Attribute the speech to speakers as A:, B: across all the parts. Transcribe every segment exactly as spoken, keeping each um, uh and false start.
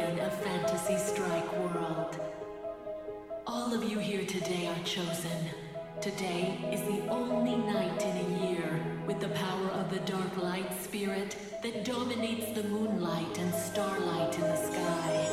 A: guardian of Fantasy Strike World. All of you here today are chosen. Today is the only night in a year with the power of the Dark Light Spirit that dominates the moonlight and starlight in the sky.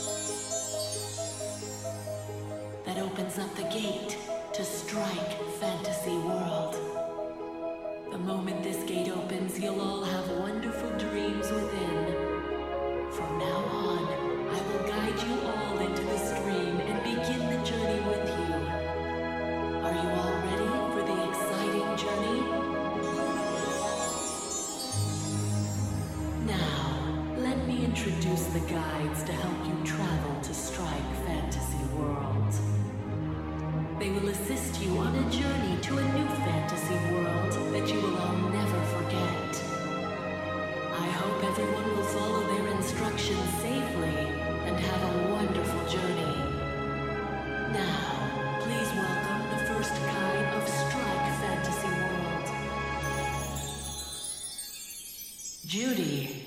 A: That opens up the gate to Strike Fantasy World. The moment this gate opens, you'll all have wonderful dreams within. From now on, I will guide you all into the stream and begin the journey with you. Are you all ready for the exciting journey? Now, let me introduce the guides to help you travel to Strike Fantasy World. They will assist you on a journey to a new fantasy world that you will all never forget. I hope everyone will follow their instructions safely and have a wonderful journey. Now, please welcome the first guide of Strike Fantasy World. Judy.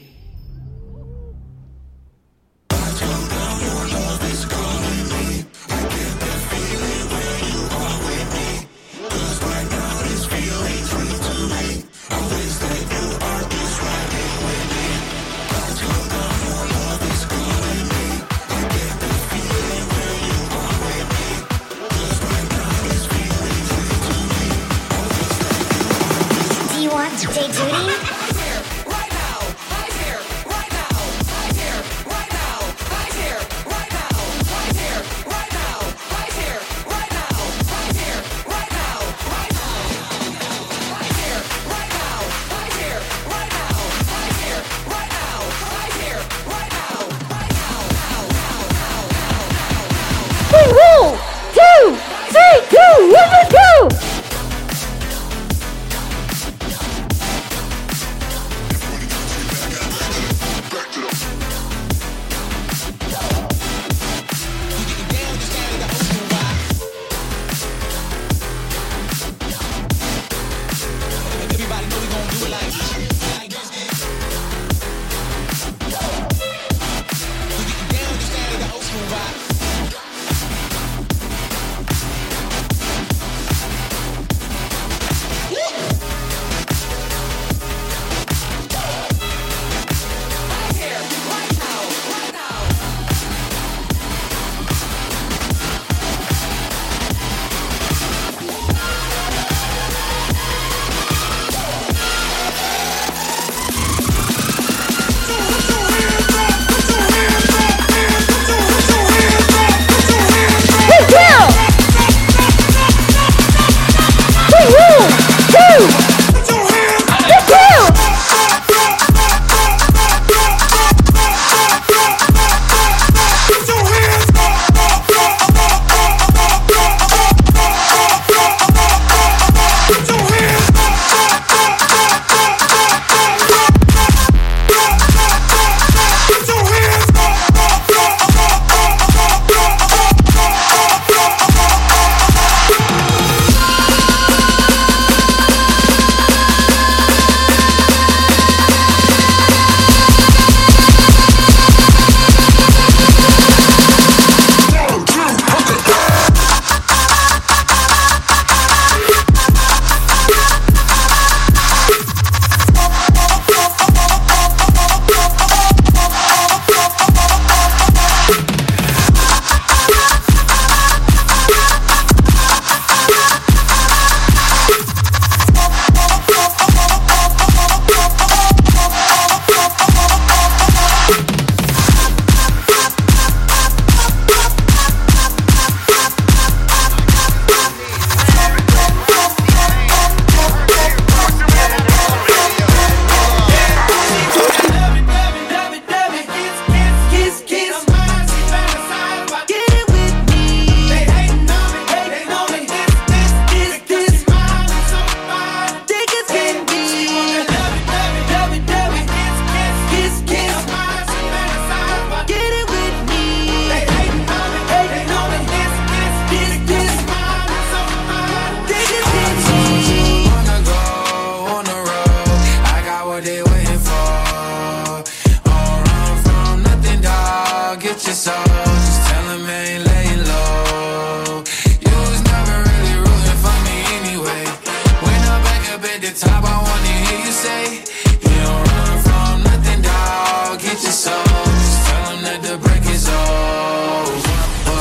B: soul. Just tell him I ain't laying low. You was never really rooting for me anyway. When I'm back up at the top, I wanna hear you say, you don't run from nothing, dawg. Get your soul. Just tell him that the break is over.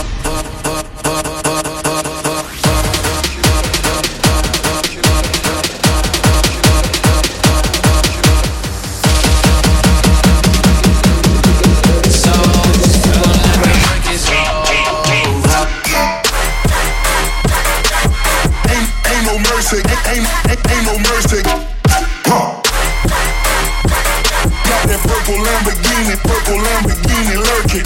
C: Ain't, ain't, ain't no mercy. Huh. Got that purple Lamborghini, purple Lamborghini lurking.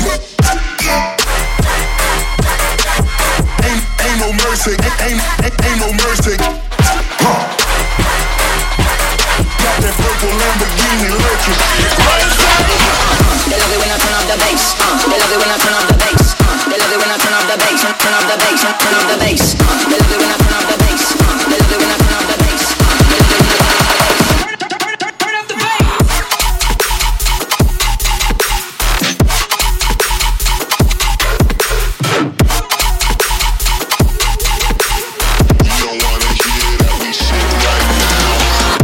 C: Ain't, ain't no mercy. Ain't, ain't, ain't no mercy. Huh. Got that purple Lamborghini lurking.
D: They love it when I turn off the bass. They love it when I turn off the bass. They love it when I turn off the bass. Turn off the bass. Turn off the bass. They love it when I turn off the bass. They love it when I turn off the bass. Turn off the bass.
C: You don't wanna hear that we shit right now.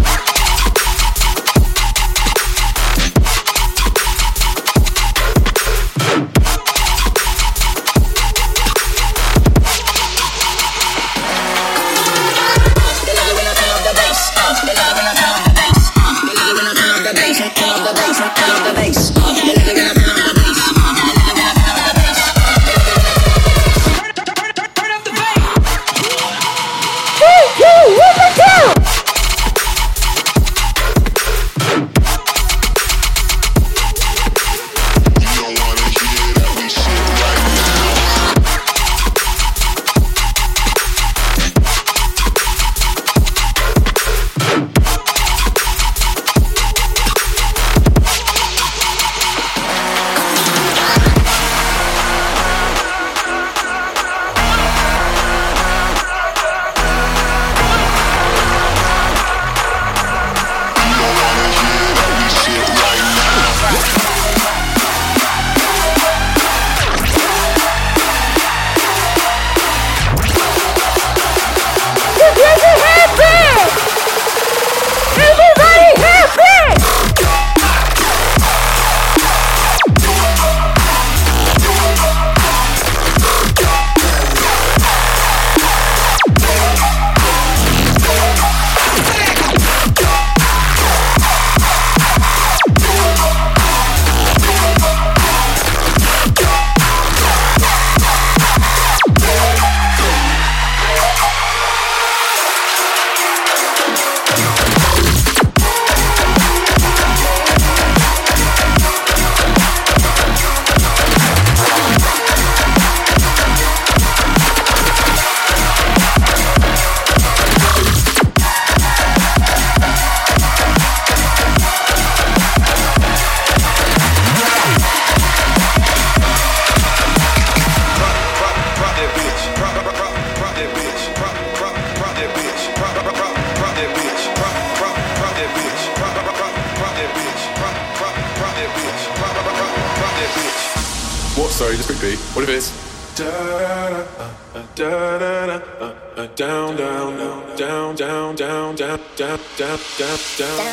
E: What? Sorry, just repeat. What if it's da da da da da da down down down down down down down down down down down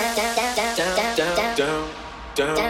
E: down down down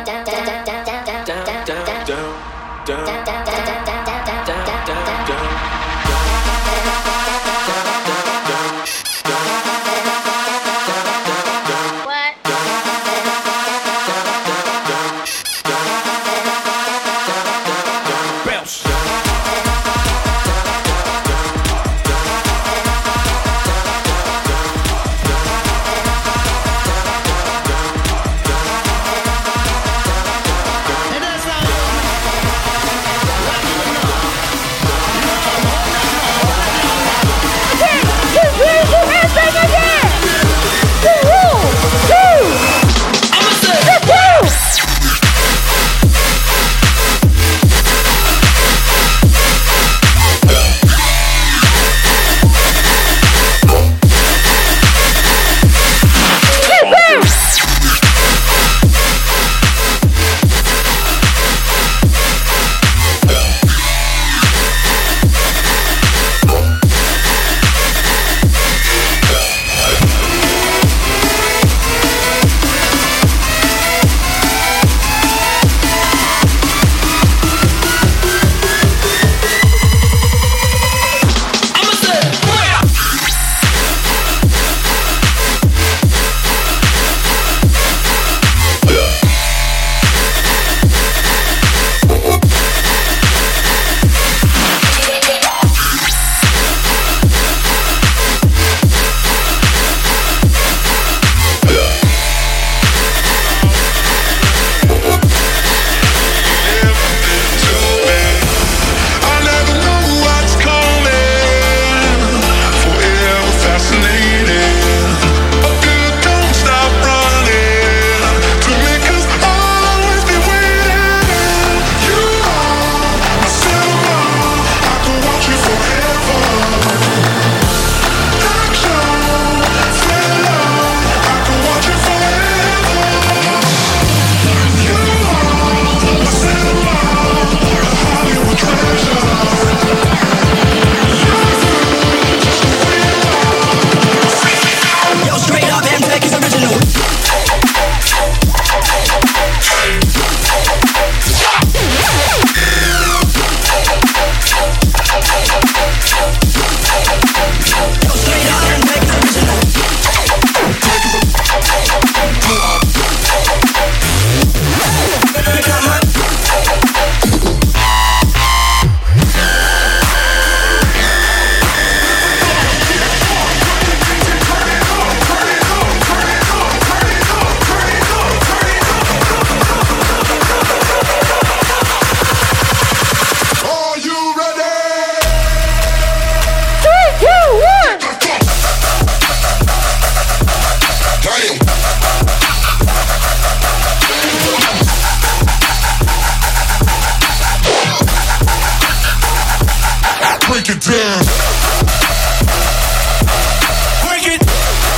C: break it down. Break it.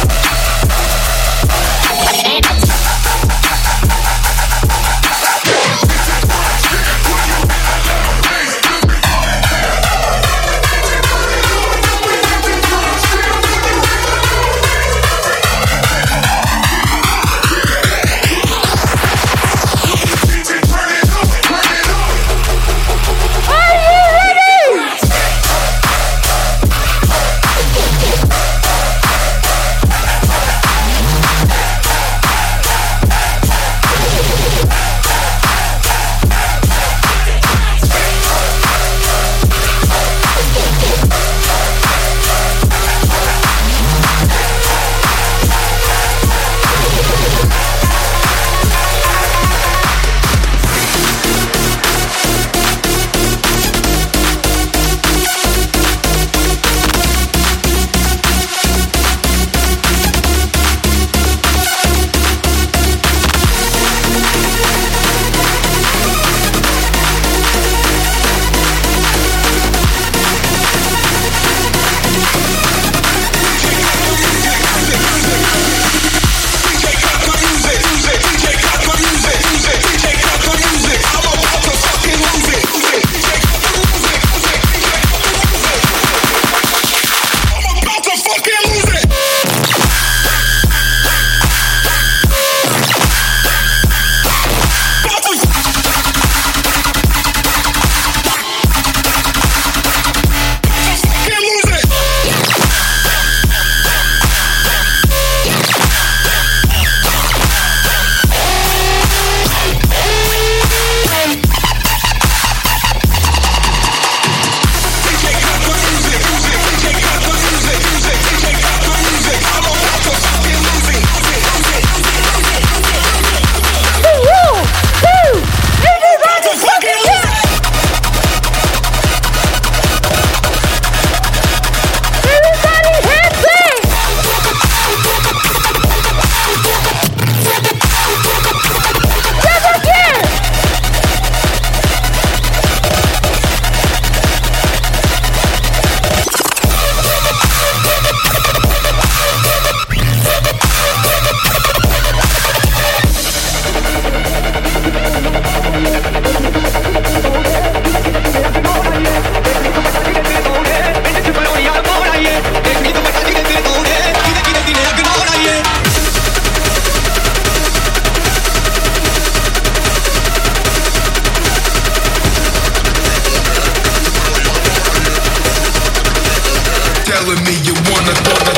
C: Telling me you wanna, wanna,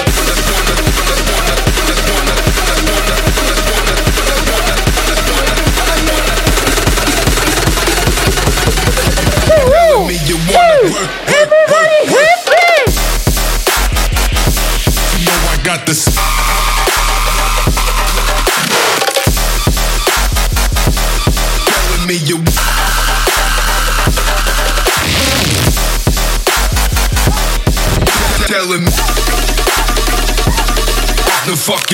C: telling me you wanna work, work, work, work. You know I got this. Telling me you. Telling me the fucking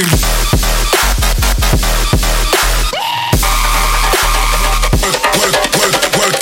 C: work, work, work, work.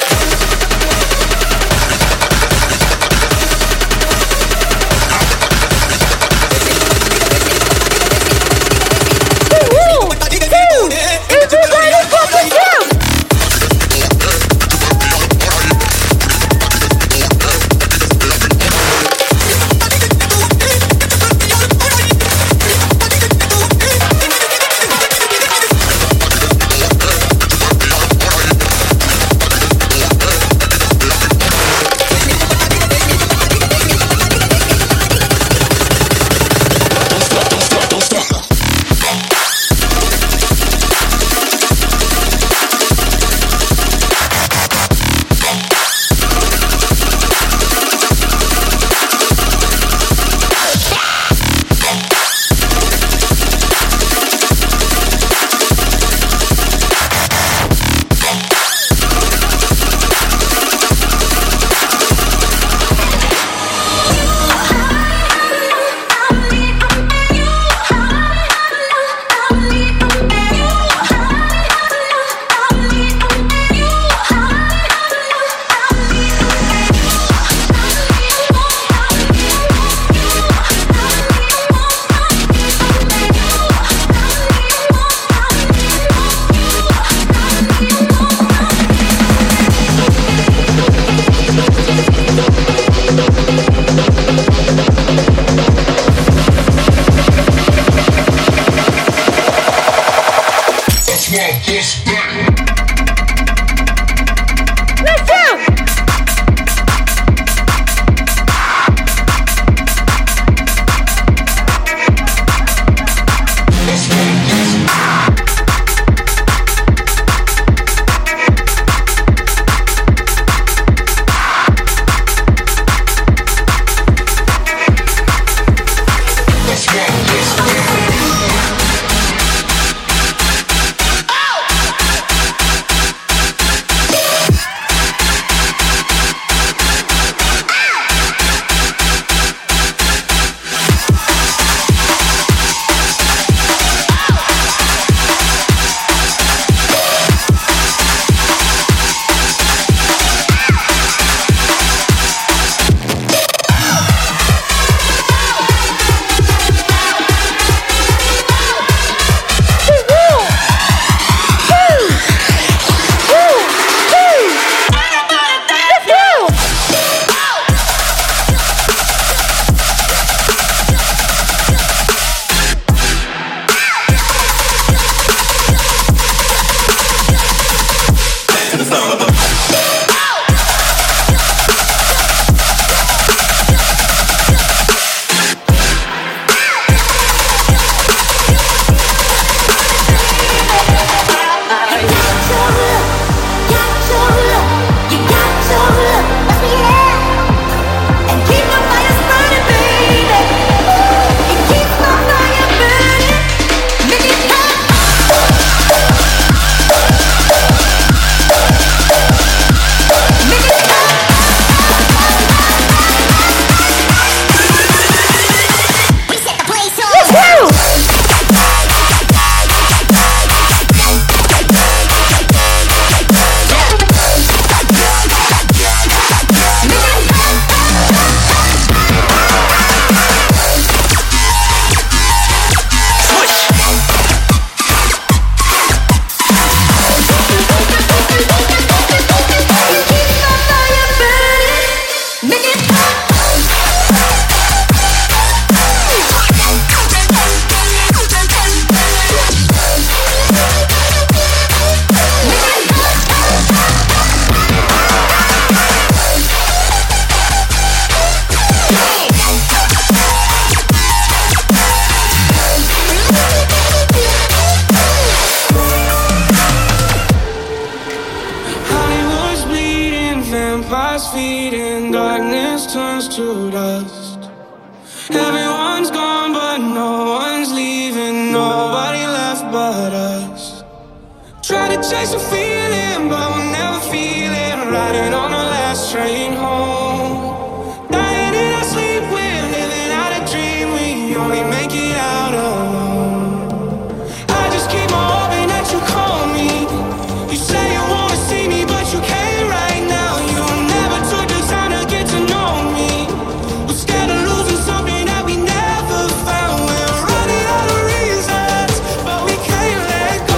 F: vampires feeding, darkness turns to dust. Everyone's gone but no one's leaving, nobody left but us. Try to chase a feeling but we'll never feel it, riding on the last train home. Dying in our sleep, we're living out a dream, we only make it out alone. I just keep on hoping that you call me. You say you wanna see me but you can't right now. You never took the time to get to know me. We're scared of losing something that we never found. We're running out of reasons but we can't let go.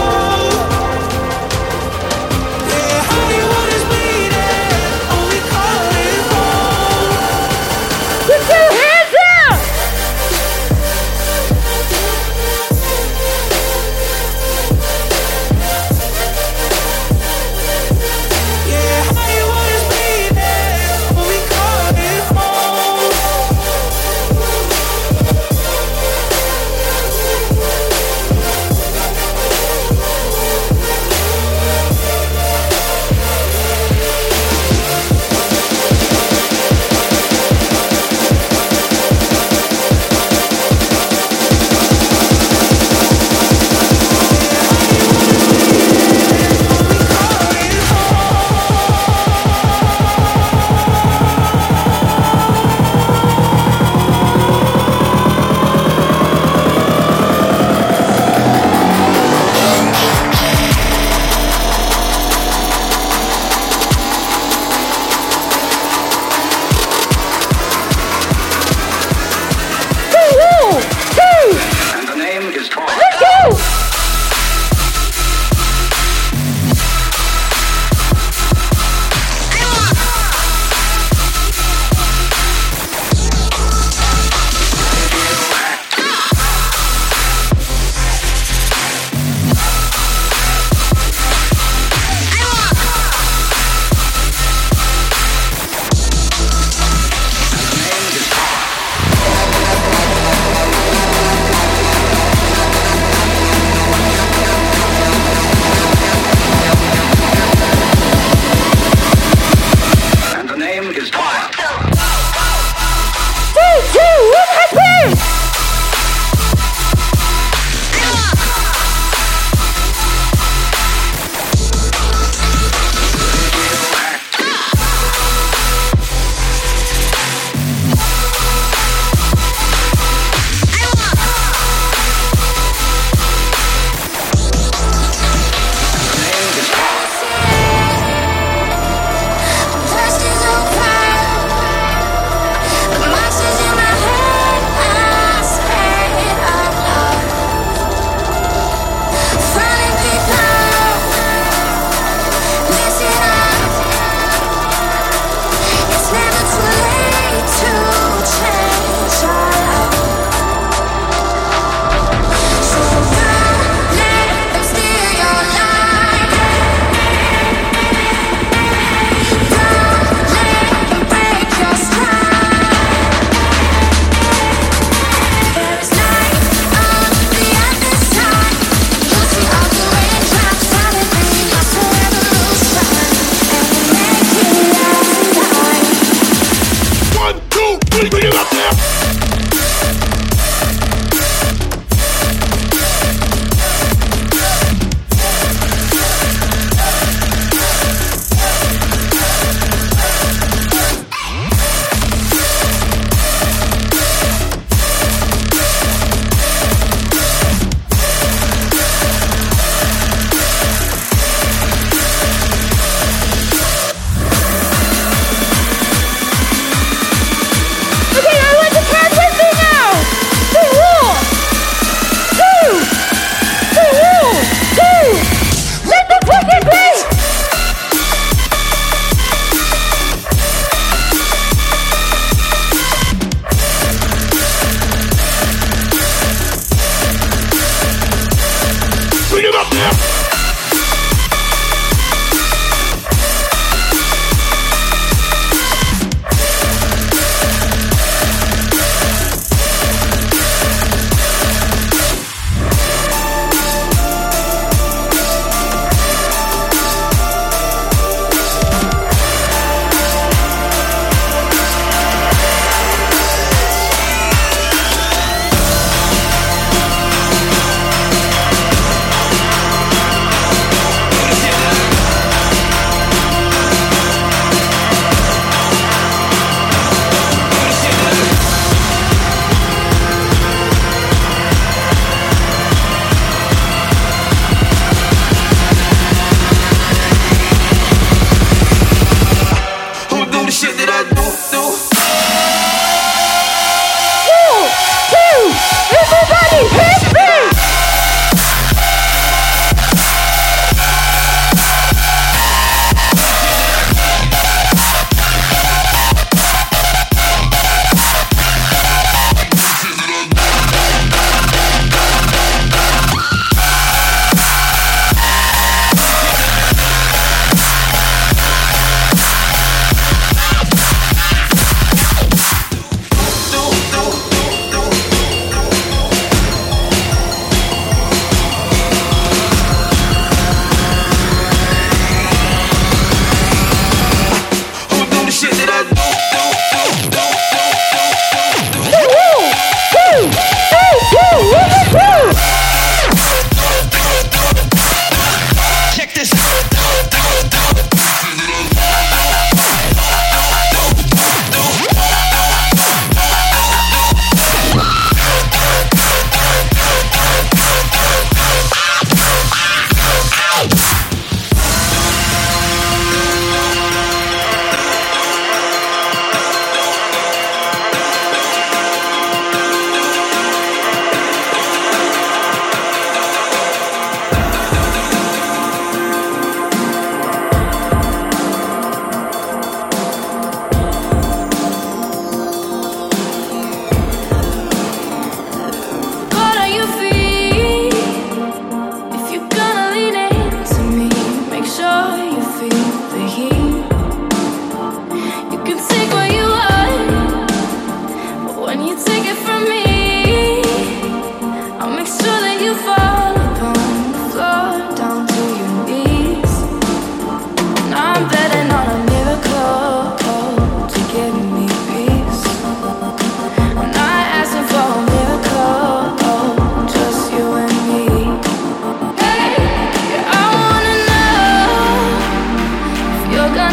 F: Yeah, Hollywood is bleeding, oh we call it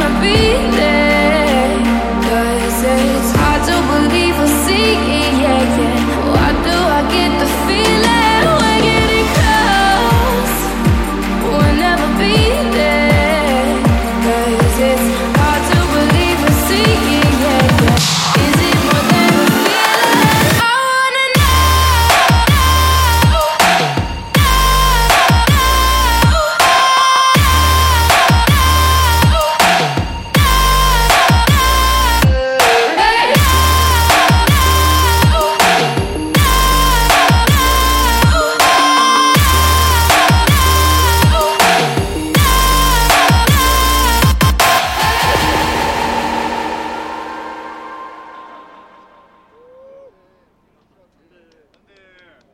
G: wanna be there.